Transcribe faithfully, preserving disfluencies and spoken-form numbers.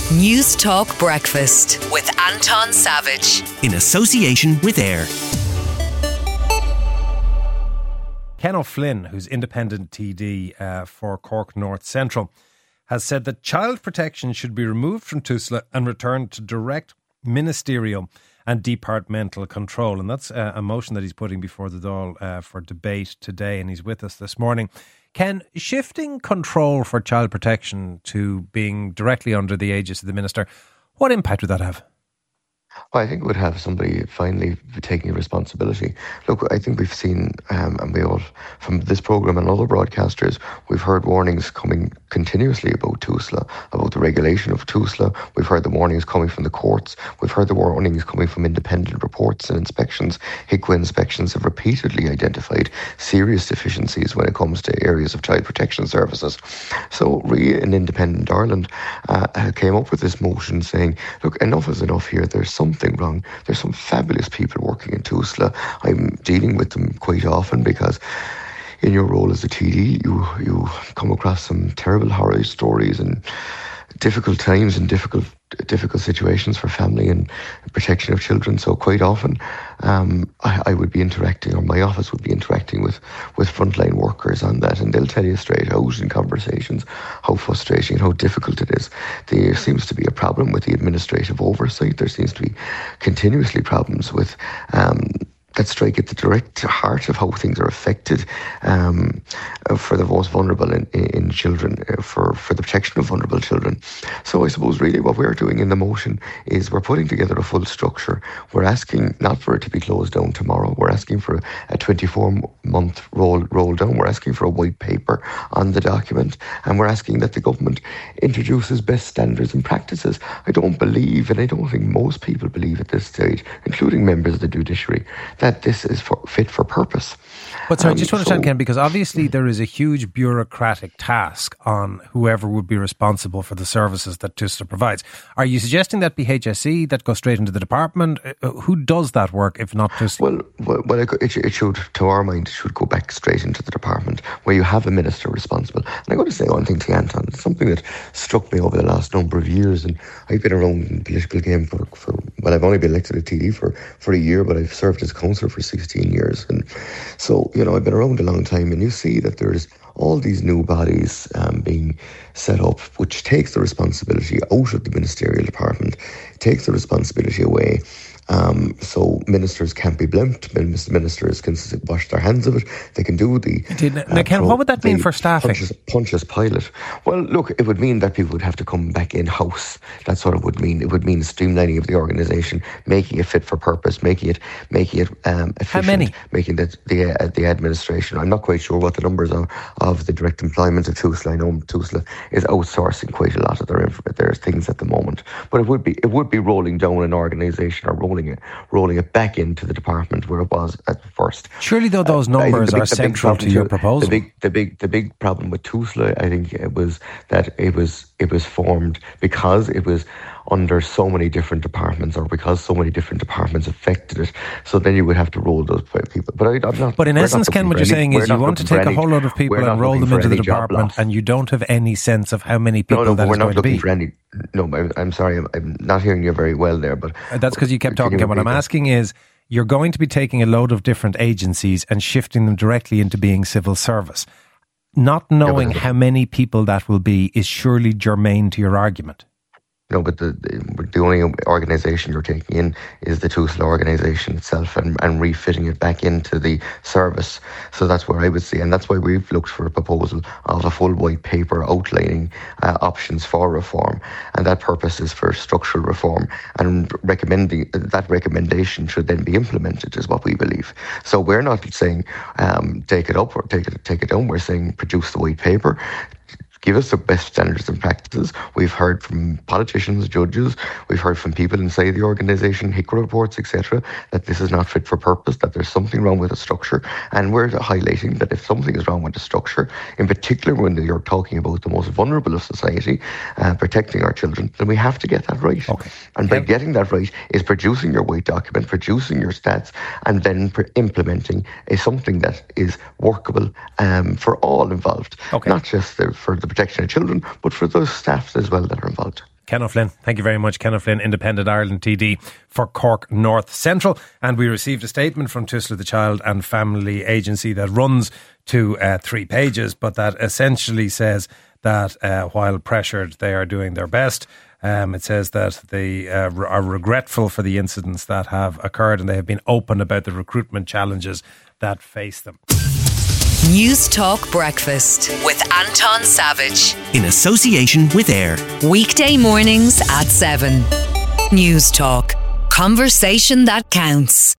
News Talk Breakfast with Anton Savage. In association with AIR. Ken O'Flynn, who's independent T D uh, for Cork North Central, has said that child protection should be removed from TUSLA and returned to direct ministerial and departmental control. And that's uh, a motion that he's putting before the Dáil uh, for debate today, and he's with us this morning. Ken, shifting control for child protection to being directly under the aegis of the Minister, what impact would that have? Well, I think it would have somebody finally taking responsibility. Look, I think we've seen, um, and we all, from this programme and other broadcasters, we've heard warnings coming continuously about TUSLA, about the regulation of TUSLA. We've heard the warnings coming from the courts. We've heard the warnings coming from independent reports and inspections. H I C W A inspections have repeatedly identified serious deficiencies when it comes to areas of child protection services. So we in Independent Ireland uh, came up with this motion saying, look, enough is enough here. There's some something wrong. There's some fabulous people working in TUSLA. I'm dealing with them quite often because in your role as a T D, you you come across some terrible horror stories and difficult times and difficult difficult situations for family and protection of children. So quite often um, I, I would be interacting, or my office would be interacting with, with frontline workers on that, and they'll tell you straight out in conversations how frustrating and how difficult it is. There seems to be a problem with the administrative oversight. There seems to be continuously problems with um, that strike at the direct heart of how things are affected um, for the most vulnerable in, in children, uh, for, for the protection of vulnerable children. So I suppose really what we're doing in the motion is we're putting together a full structure. We're asking not for it to be closed down tomorrow. We're asking for a twenty-four month roll, roll down. We're asking for a white paper on the document, and we're asking that the government introduces best standards and practices. I don't believe, and I don't think most people believe at this stage, including members of the judiciary, that that this is for, fit for purpose. But sorry, um, just to understand, so, Ken, because obviously there is a huge bureaucratic task on whoever would be responsible for the services that TUSLA provides. Are you suggesting that be H S E, that goes straight into the department? Uh, who does that work if not TUSLA? Well, well, well it, it should, to our mind, it should go back straight into the department where you have a minister responsible. And I'm going to say one thing to you, Anton. It's something that struck me over the last number of years, and I've been around in the political game for, for well, I've only been elected a T D for, for a year, but I've served as councillor for sixteen years. And so, you know, I've been around a long time, and you see that there's all these new bodies um, being set up, which takes the responsibility out of the ministerial department, takes the responsibility away. Um, so ministers can't be blamed. Ministers can wash their hands of it. They can do the... Now, uh, Ken, what would that mean for staffing? Punches, punches pilot. Well, look, it would mean that people would have to come back in-house. That's what it would mean. It would mean streamlining of the organisation, making it fit for purpose, making it making it um, efficient. How many? Making the, the, uh, the administration. I'm not quite sure what the numbers are of the direct employment of TUSLA. I know TUSLA is outsourcing quite a lot of their, their things at the moment. But it would be it would be rolling down an organisation or rolling it rolling it back into the department where it was at first. Surely though those numbers uh, are central to your proposal. The big the big the big problem with TUSLA, I think, it was that it was it was formed because it was under so many different departments, or because so many different departments affected it. So then you would have to roll those people. But I, I'm not. But in essence, Ken, what you're saying any, is you want to take a whole lot of people and roll them into the department, and you don't have any sense of how many people no, no, that we're is not going to be. For any, no, I'm, I'm sorry, I'm, I'm not hearing you very well there. But uh, that's because you kept talking. Ken, what I'm asking is, you're going to be taking a load of different agencies and shifting them directly into being civil service. Not knowing yeah, how many people that will be is surely germane to your argument. No, but the, the the only organisation you're taking in is the TUSLA organisation itself, and, and refitting it back into the service. So that's where I would see, and that's why we've looked for a proposal of a full white paper outlining uh, options for reform, and that purpose is for structural reform, and recommending that recommendation should then be implemented is what we believe. So we're not saying um, take it up or take it take it down. We're saying produce the white paper. Give us the best standards and practices. We've heard from politicians, judges, we've heard from people inside the organisation, H I C W A reports, et cetera, that this is not fit for purpose, that there's something wrong with the structure. And we're highlighting that if something is wrong with the structure, in particular when you're talking about the most vulnerable of society, uh, protecting our children, then we have to get that right. Okay. And by getting that right is producing your white document, producing your stats, and then per- implementing a, something that is workable um, for all involved. Okay. Not just the, for the protection of children, but for those staffs as well that are involved. Ken O'Flynn, thank you very much. Ken O'Flynn, Independent Ireland T D for Cork North Central. And we received a statement from Tusla, the Child and Family Agency, that runs to uh, three pages, but that essentially says that uh, while pressured, they are doing their best. Um, it says that they uh, are regretful for the incidents that have occurred, and they have been open about the recruitment challenges that face them. News Talk Breakfast with Anton Savage. In association with AIR. Weekday mornings at seven. News Talk. Conversation that counts.